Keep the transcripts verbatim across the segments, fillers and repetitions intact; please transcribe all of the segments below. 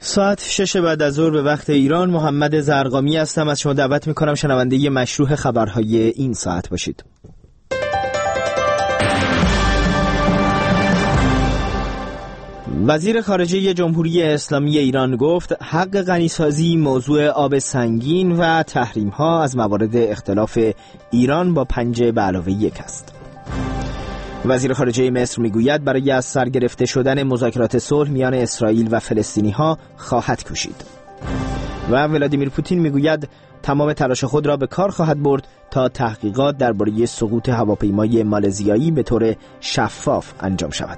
ساعت شش بعد از ظهر به وقت ایران. محمد زرقامی هستم. از شما دعوت میکنم شنونده مشروع خبرهای این ساعت باشید. وزیر خارجه جمهوری اسلامی ایران گفت حق غنیسازی موضوع آب سنگین و تحریم‌ها از موارد اختلاف ایران با پنج به علاوه یک است. وزیر خارجه مصر میگوید برای از سر گرفته شدن مذاکرات صلح میان اسرائیل و فلسطینی‌ها خواهد کوشید. و ولادیمیر پوتین میگوید تمام تلاش خود را به کار خواهد برد تا تحقیقات درباره سقوط هواپیمای مالزیایی به طور شفاف انجام شود.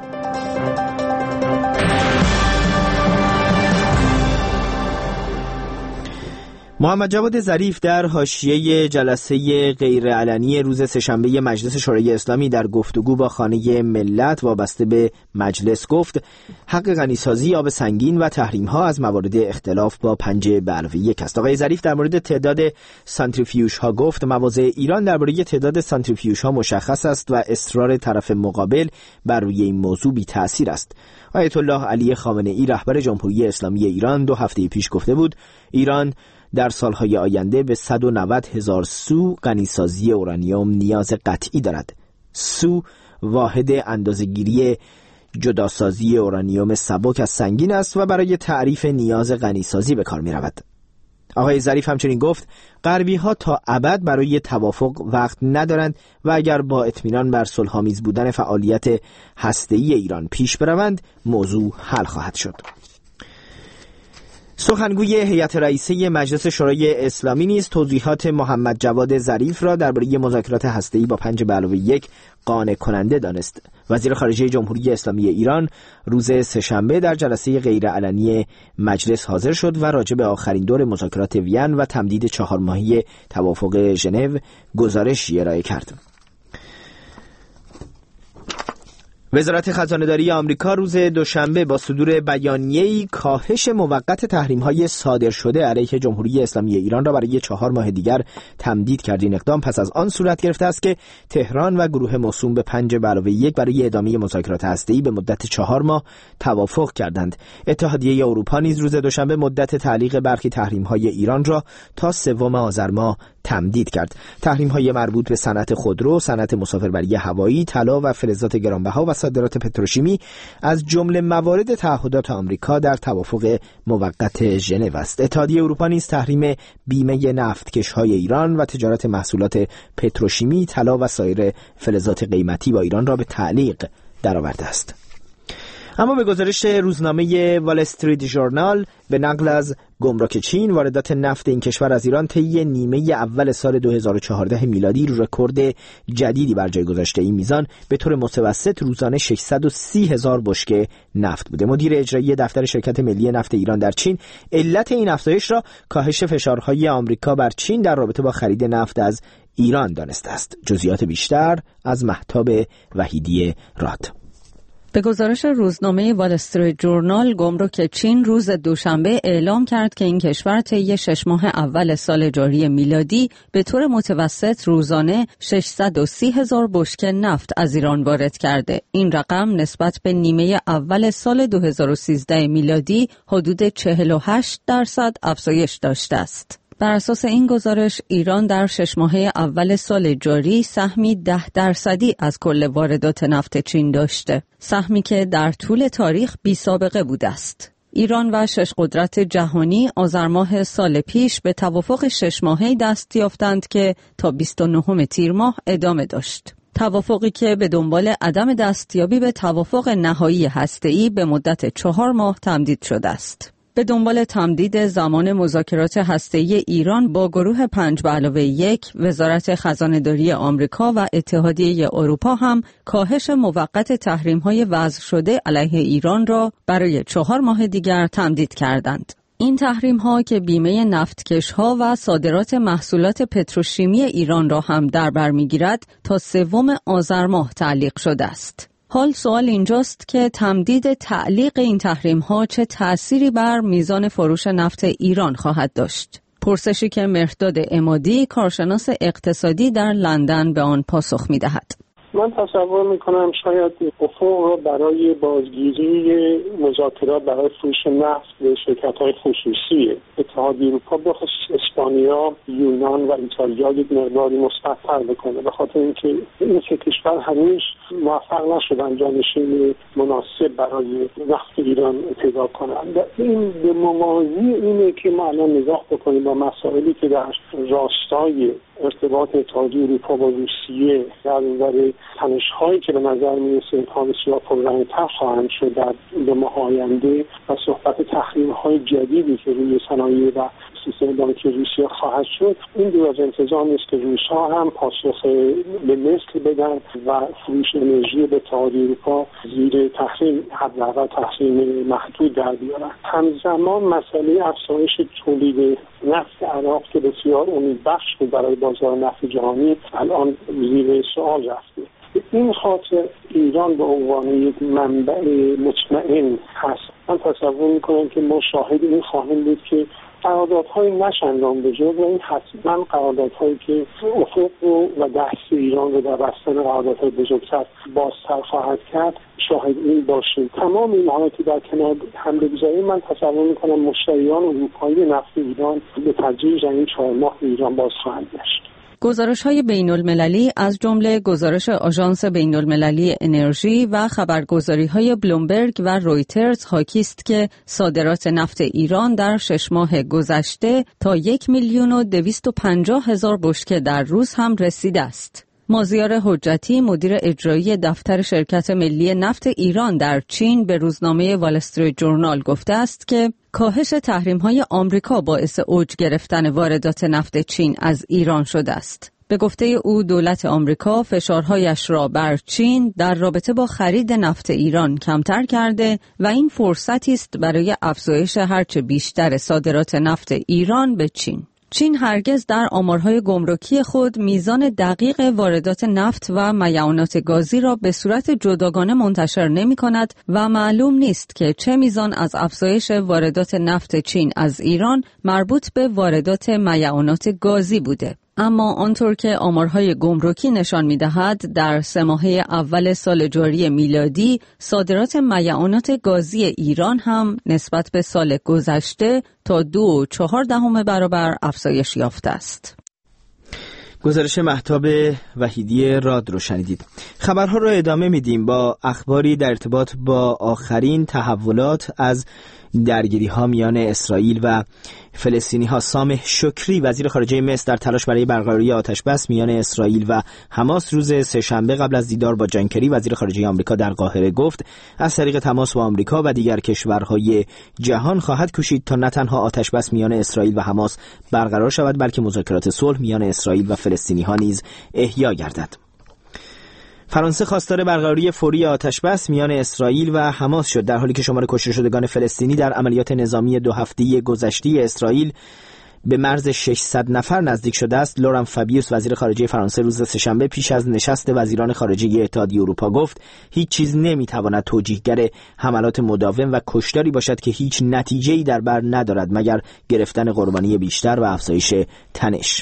محمد جواد ظریف در حاشیه جلسه غیرعلنی روز سه‌شنبه مجلس شورای اسلامی در گفتگو با خانه ملت وابسته به مجلس گفت حق غنیسازی آب سنگین و تحریم‌ها از موارد اختلاف با پنج به علاوه یک است. آقای ظریف در مورد تعداد سانتریفیوژها گفت مواضع ایران درباره تعداد سانتریفیوژها مشخص است و اصرار طرف مقابل بر روی این موضوع بی تأثیر است. آیت الله علی خامنه‌ای رهبر جمهوری اسلامی ایران دو هفته پیش گفته بود ایران در سالهای آینده به صد و نود هزار سو غنیسازی اورانیوم نیاز قطعی دارد. سو واحد اندازه‌گیری جداسازی اورانیوم سبک از سنگین است و برای تعریف نیاز غنیسازی به کار می رود. آقای ظریف همچنین گفت غربی ها تا ابد برای توافق وقت ندارند و اگر با اطمینان بر صلح‌آمیز بودن فعالیت هسته‌ای ایران پیش بروند موضوع حل خواهد شد. سخنگوی هیئت رئیسه مجلس شورای اسلامی نیز توضیحات محمد جواد ظریف را درباره مذاکرات هسته‌ای با پنج به علاوه یک قانع کننده دانست. وزیر خارجه جمهوری اسلامی ایران روز سه‌شنبه در جلسه غیرعلنی مجلس حاضر شد و راجع به آخرین دور مذاکرات وین و تمدید چهار ماهه توافق ژنو گزارشی ارائه کرد. وزارت خزانه‌داری آمریکا روز دوشنبه با صدور بیانیه‌ای کاهش موقت تحریم‌های صادر شده علیه جمهوری اسلامی ایران را برای چهار ماه دیگر تمدید کرد. این اقدام پس از آن صورت گرفته است که تهران و گروه موسوم به پنج به علاوه یک برای ادامه مذاکرات هسته‌ای به مدت چهار ماه توافق کردند. اتحادیه اروپا نیز روز دوشنبه مدت تعلیق برخی تحریم‌های ایران را تا سوم آذر ماه تمدید کرد. تحریم‌های مربوط به صنعت خودرو، صنعت مسافربری هوایی، طلا و فلزات گرانبها و صادرات پتروشیمی از جمله موارد تعهدات آمریکا در توافق موقت ژنو است. اتحادیه اروپا نیز تحریم بیمه نفتکش‌های ایران و تجارت محصولات پتروشیمی، طلا و سایر فلزات قیمتی با ایران را به تعلیق درآورده است. اما به گزارش روزنامه وال استریت ژورنال به نقل از گمرک چین واردات نفت این کشور از ایران طی نیمه اول سال دو هزار و چهارده میلادی رکورد جدیدی بر جای گذاشته. این میزان به طور متوسط روزانه ششصد و سی هزار بشکه نفت بوده. مدیر اجرایی دفتر شرکت ملی نفت ایران در چین علت این افزایش را کاهش فشارهای آمریکا بر چین در رابطه با خرید نفت از ایران دانسته است. جزئیات بیشتر از مهتاب وحیدی راد. به گزارش روزنامه وال استریت ژورنال، گمرک چین روز دوشنبه اعلام کرد که این کشور طی شش ماه اول سال جاری میلادی به طور متوسط روزانه ششصد و سی هزار بشکه نفت از ایران وارد کرده. این رقم نسبت به نیمه اول سال دو هزار و سیزده میلادی حدود چهل و هشت درصد افزایش داشته است. بر اساس این گزارش ایران در شش ماهه اول سال جاری سهمی ده درصدی از کل واردات نفت چین داشته، سهمی که در طول تاریخ بی سابقه بوده است. ایران و شش قدرت جهانی آذر ماه سال پیش به توافق شش ماهه‌ای دست یافتند که تا بیست و نهم تیر ماه ادامه داشت. توافقی که به دنبال عدم دستیابی به توافق نهایی هسته‌ای به مدت چهار ماه تمدید شده است. به دنبال تمدید زمان مذاکرات هسته‌ای ایران با گروه پنج به علاوه یک، وزارت خزانه‌داری آمریکا و اتحادیه اروپا هم کاهش موقت تحریم‌های وضع شده علیه ایران را برای چهار ماه دیگر تمدید کردند. این تحریم‌ها که بیمه نفتکش‌ها و صادرات محصولات پتروشیمی ایران را هم در بر می‌گیرد تا سوم آذر ماه تعلیق شده است. حال سوال اینجاست که تمدید تعلیق این تحریم‌ها چه تأثیری بر میزان فروش نفت ایران خواهد داشت؟ پرسشی که مهرداد عمادی کارشناس اقتصادی در لندن به آن پاسخ می‌دهد. من تصور میکنم شاید افق را برای بازگیری مذاکرات برای فروش نفت به شرکت‌های خصوصی اتحادیه اروپا به خصوص اسپانیا، یونان و ایتالیا یک مقداری مثبت‌تر بکنه، به خاطر اینکه این سه کشور هنوز موفق نشدن جانشین مناسب برای نفت ایران پیدا کنند. این به موازی اینه که ما الان نگاه بکنیم با مسائلی که در راستای ارتباط اتحادیه اروپا با روسیه در برای تنش‌هایی که به نظر می‌رسه امکان بسیار پررنگ‌تر خواهند شد در دو ماه آینده و صحبت تحریم‌های جدیدی که روی صنایع و سیستم بانکی روسیه خواهد شد، این دور از انتظار نیست که روس‌ها هم پاسخ به مثل بدن و فروش انرژی به اتحادیه اروپا زیر تحریم حداقل تحریم محدود در بیارن. همزمان مسئله افزایش تولید نفت عراق که بسیار امیدبخش بود برای بازار نفت جهانی الان زیر سوال رفته. به این خاطر ایران به عنوان یک منبع مطمئن هست. من تصور میکنم که ما شاهد این خواهیم بود که قراردادهای نشندان بجرد و این حتما قراردادهایی که افق رو و دست ایران رو در بستن قراردادهای بزرگتر بازتر خواهد کرد شاهد این باشیم. تمام اینها که در کنار هم بگذاریم، من تصور میکنم مشتریان اروپایی نفت ایران به تدریج در این چهار ماه به ایران باز خواهند گشت. گزارش‌های بین‌المللی از جمله گزارش آژانس بین‌المللی انرژی و خبرگزاری‌های بلومبرگ و رویترز حاکی است که صادرات نفت ایران در شش ماه گذشته تا یک میلیون و دویست و پنجاه هزار بشکه در روز هم رسیده است. مازیار حجتی مدیر اجرایی دفتر شرکت ملی نفت ایران در چین به روزنامه وال استریت جورنال گفته است که کاهش تحریم‌های آمریکا باعث اوج گرفتن واردات نفت چین از ایران شده است. به گفته او دولت آمریکا فشارهایش را بر چین در رابطه با خرید نفت ایران کمتر کرده و این فرصتی است برای افزایش هرچه بیشتر صادرات نفت ایران به چین. چین هرگز در آمارهای گمرکی خود میزان دقیق واردات نفت و معدنیات گازی را به صورت جداگانه منتشر نمی کند و معلوم نیست که چه میزان از افزایش واردات نفت چین از ایران مربوط به واردات معدنیات گازی بوده. اما آنطور که آمارهای گمرکی نشان می‌دهد در سه ماهه اول سال جاری میلادی صادرات معدنیات گازی ایران هم نسبت به سال گذشته تا دو و چهار دهم برابر افزایش یافته است. گزارش مهتاب وحیدی راد رو شنیدید. خبرها رو ادامه میدیم با اخباری در ارتباط با آخرین تحولات از درگیری ها میان اسرائیل و فلسطینی ها. سامح شکری وزیر خارجه مصر در تلاش برای برقراری آتش بس میان اسرائیل و حماس روز سه‌شنبه قبل از دیدار با جان کری وزیر خارجه آمریکا در قاهره گفت از طریق تماس با آمریکا و دیگر کشورهای جهان خواهد کوشید تا نه تنها آتش بس میان اسرائیل و حماس برقرار شود بلکه مذاکرات صلح میان اسرائیل و فلسطینی ها نیز احیا گردد. فرانسه خواستار برقراری فوری آتش بس میان اسرائیل و حماس شد در حالی که شمار کشته شدگان فلسطینی در عملیات نظامی دو هفته‌ای گذشته اسرائیل به مرز ششصد نفر نزدیک شده است. لوران فابیوس وزیر خارجه فرانسه روز سه‌شنبه پیش از نشست وزیران خارجه اتحادیه اروپا گفت هیچ چیز نمیتواند توجیهگر حملات مداوم و کشتاری باشد که هیچ نتیجه‌ای در بر ندارد مگر گرفتن قربانی بیشتر و افزایش تنش.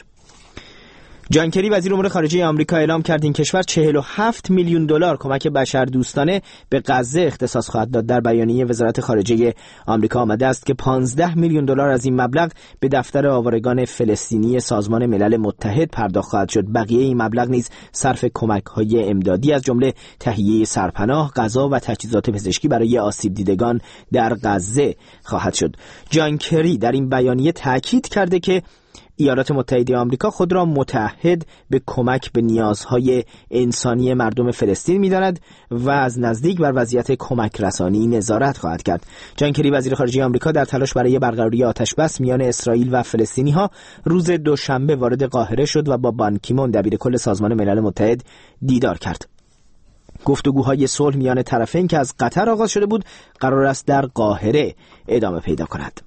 جان کری وزیر امور خارجه آمریکا اعلام کرد این کشور چهل و هفت میلیون دلار کمک بشردوستانه به غزه اختصاص خواهد داد. در بیانیه وزارت خارجه آمریکا آمده است که پانزده میلیون دلار از این مبلغ به دفتر آوارگان فلسطینی سازمان ملل متحد پرداخت خواهد شد. بقیه این مبلغ نیز صرف کمک‌های امدادی از جمله تهیه سرپناه، غذا و تجهیزات پزشکی برای آسیب دیدگان در غزه خواهد شد. جان کری در این بیانیه تاکید کرده که ایالات متحده آمریکا خود را متعهد به کمک به نیازهای انسانی مردم فلسطین می‌داند و از نزدیک بر وضعیت کمک رسانی نظارت خواهد کرد. جان کری وزیر خارجه آمریکا در تلاش برای برقراری آتش بس میان اسرائیل و فلسطینی‌ها روز دوشنبه وارد قاهره شد و با بان کی مون دبیرکل سازمان ملل متحد دیدار کرد. گفتگوهای صلح میان طرفین که از قطر آغاز شده بود قرار است در قاهره ادامه پیدا کند.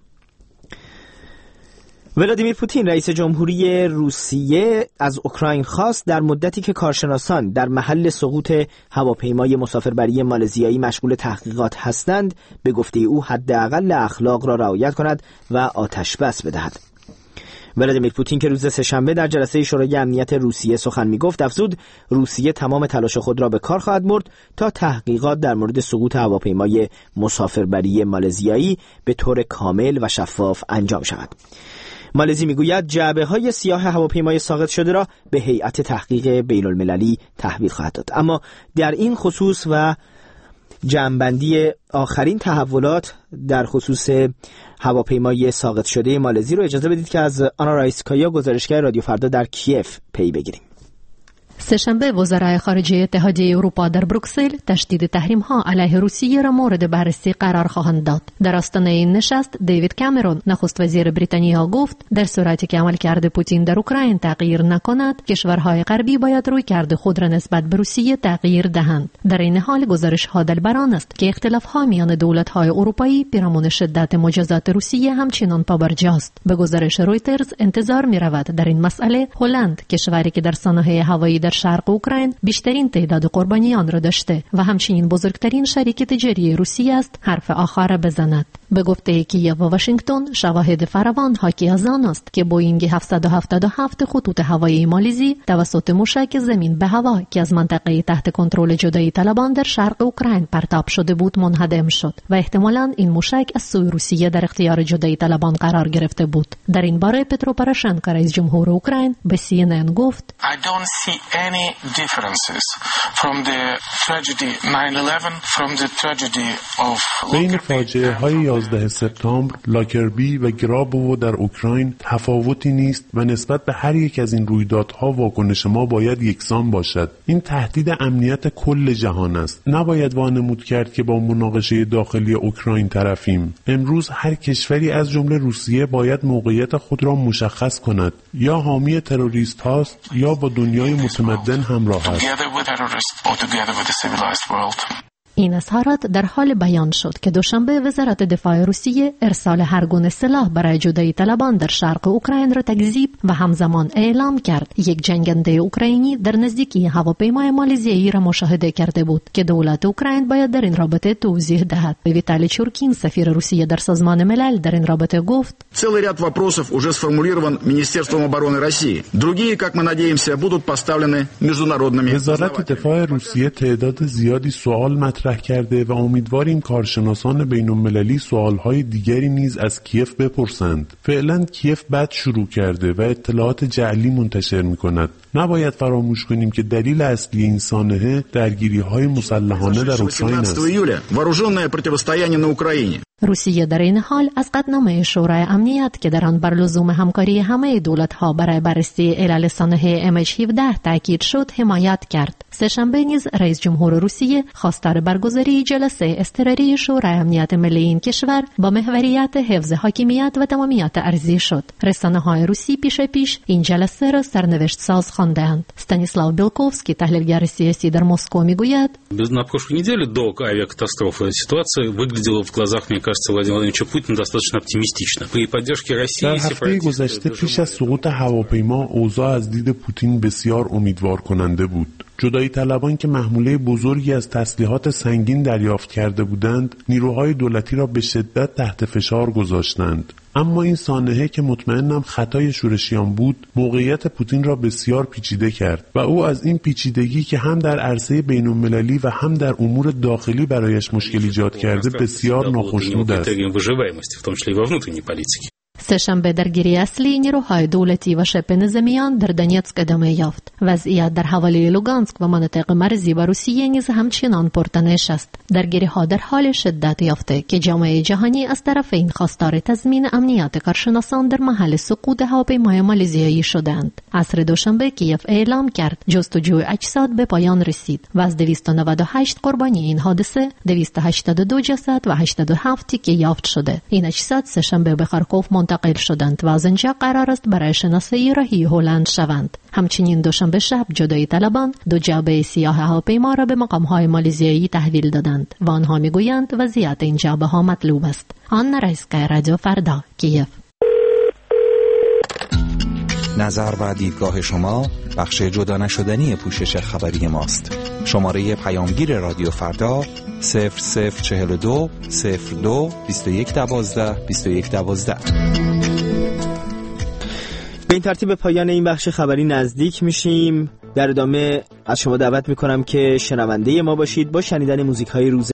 ولادیمیر پوتین رئیس جمهوری روسیه از اوکراین خواست در مدتی که کارشناسان در محل سقوط هواپیمای مسافربری مالزیایی مشغول تحقیقات هستند به گفته او حداقل اخلاق را رعایت کند و آتش بس بدهد. ولادیمیر پوتین که روز سه‌شنبه در جلسه شورای امنیت روسیه سخن میگفت افزود روسیه تمام تلاش خود را به کار خواهد برد تا تحقیقات در مورد سقوط هواپیمای مسافربری مالزیایی به طور کامل و شفاف انجام شود. مالزی میگوید جعبه‌های سیاه هواپیمای ساقط شده را به هیئت تحقیق بین‌المللی تحویل خواهد داد. اما در این خصوص و جمع‌بندی آخرین تحولات در خصوص هواپیمای ساقط شده مالزی رو اجازه بدید که از آنا رایسکایا گزارشگر رادیو فردا در کیف پی بگیریم. سه‌شنبه وزرای خارجه اتحادیه اروپا در بروکسل تشدید تحریم‌ها علیه روسیه را مورد بررسی قرار خواهند داد. در آستانه این نشست دیوید کامرون نخست وزیر بریتانیا گفت در صورتی که عملکرد پوتین در اوکراین تغییر نکند کشورهای غربی باید رویکرد خود را نسبت به روسیه تغییر دهند. در این حال گزارش‌ها دلبران است که اختلاف‌ها میان دولت‌های اروپایی پیرامون شدت مجازات روسیه همچنان پابرجاست. به گزارش رویترز انتظار می‌رود در این مسئله هلند کشوری که در صنایع هوایی در شرق اوکراین بیشترین تعداد قربانیان را داشته و همچنین بزرگترین شریک تجاری روسیه است حرف آخر بزند. به گفته کیف و واشنگتن شواهد فراوان حاکی از آن است که بوئینگ هفتصد و هفتاد و هفت خطوط هوایی مالزی توسط موشک زمین به هوا که از منطقه تحت کنترل جدایی طلبان در شرق اوکراین پرتاب شده بود منهدم شد و احتمالاً این موشک از سوی روسیه در اختیار جدایی طلبان قرار گرفته بود. در این باره پترو پوروشنکو رئیس جمهور اوکراین به سی ان ان گفت any differences from the tragedy nine eleven from the tragedy of بین فاجعه های یازده سپتامبر لاکربی و گرابوو در اوکراین تفاوتی نیست و نسبت به هر یک از این رویدادها واکنش ما باید یکسان باشد. این تهدید امنیت کل جهان است. نباید وانمود کرد که با مناقشه داخلی اوکراین طرفیم. امروز هر کشوری از جمله روسیه باید موقعیت خود را مشخص کند. یا حامی تروریست هاست یا با دنیای متمدن همراه است. این اظهارات در حال بیان شد که دوشنبه وزارت دفاع روسیه ارسال هر گونه سلاح برای جدایی طلبان در شرق اوکراین را تکذیب و همزمان اعلام کرد. یک جنگنده اوکراینی در نزدیکی هواپیمای مالزیایی را مشاهده کرده بود که دولت اوکراین باید در این رابطه توضیح دهد. ویتالی چورکین سفیر روسیه در سازمان ملل در این رابطه گفت: Целый ряд вопросов уже сформулирован Министерством обороны России. Другие, как мы надеемся, будут поставлены международными. وزارت دفاع روسیه تعداد زیادی سوال مطرح کرده و امیدواریم کارشناسان بین‌المللی سوالهای دیگری نیز از کیف بپرسند. فعلا کیف بد شروع کرده و اطلاعات جعلی منتشر می‌کند. نباید فراموش کنیم که دلیل اصلی این سانحه درگیری‌های مسلحانه در اوکراین است. روسیه در این حال از قطعنامه شورای امنیت که در آن بر لزوم همکاری همه دولت‌ها برای بررسی علل سانحه ام اچ هفده تاکید شد حمایت کرد. سه‌شنبه نیز رئیس جمهور روسیه خواستار برگزاری جلسه اضطراری شورای امنیت ملی این کشور با محوریت حفظ حاکمیت و تمامیت ارضی شد. رسانه‌های روسی پیش پیش این جلسه را سرنوشت ساز خواندند. استانیسلاو بیلکوفسکی تحلیلگر سیاسی در مسکو میگوید: На прошлой неделе до авиакатастрофы ситуация выглядела в глазах, мне кажется, Владимира Владимировича Путина достаточно оптимистично. При поддержке России در هفته گذشته پیش از سقوط هواپیما اوضاع از دید پوتین بسیار امیدوار کننده بود. جدایی طلبان که محموله بزرگی از تسلیحات سنگین دریافت کرده بودند، نیروهای دولتی را به شدت تحت فشار گذاشتند. اما این سانحه که مطمئنم خطای شورشیان بود، موقعیت پوتین را بسیار پیچیده کرد و او از این پیچیدگی که هم در عرصه بین‌المللی و هم در امور داخلی برایش مشکل ایجاد کرده بسیار ناخوشنود است. سه‌شنبه درگیری اصلی نیروهای دولتی و شبه نظامیان در دونیتسک ادامه یافت. وضعیت در حوالی لوگانسک و مناطق مرزی با روسیه نیز همچنان پرتنش است. درگیری‌ها در حال شدت یافته که جامعه جهانی از طرف این خواستار تضمین امنیت کارشناسان در محل سقوط هواپیمای مالزیایی شدند. عصر دوشنبه کیف اعلام کرد جستجوی اجساد به پایان رسید و از دویست و نود و هشت قربانی این حادثه دویست و هشتاد و دو جسد و هشتاد و هفت تیکه یافت شده. این اجساد سه‌شنبه به خارکوف منتقل شدند و از آنجا قرار است برای شناسایی راهی هلند شوند. همچنین دوشنبه شب جدایی طلبان دو جعبه سیاه هواپیما را به مقام‌های مالزیایی تحویل دادند و آنها میگویند وضعیت این جعبه‌ها مطلوب است. آنا رایسکایا، رادیو فردا، کیف. نظر و دیدگاه شما بخش جدا نشدنی پوشش خبری ماست. شماره پیامگیر رادیو فردا صفر صفر چهل و دو صفر دو بیست و یک دوازده بیست و یک دوازده. به این ترتیب پایان این بخش خبری نزدیک میشیم. در ادامه از شما دعوت میکنم که شنونده ما باشید با شنیدن موزیک های روز